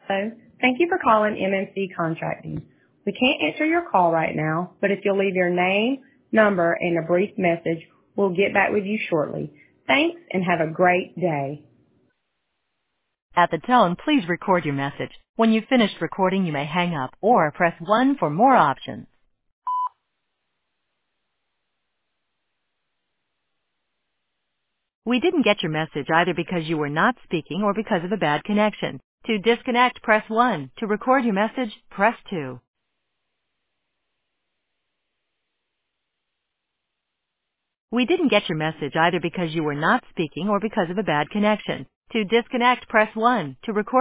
Hello. Thank you for calling MMC Contracting. We can't answer your call right now, but if you'll leave your name, number, and a brief message, we'll get back with you shortly. Thanks, and have a great day. At the tone, please record your message. When you've finished recording, you may hang up or press 1 for more options. We didn't get your message either because you were not speaking or because of a bad connection. To disconnect, press 1. To record your message, press 2. We didn't get your message either because you were not speaking or because of a bad connection. To disconnect, press 1. To record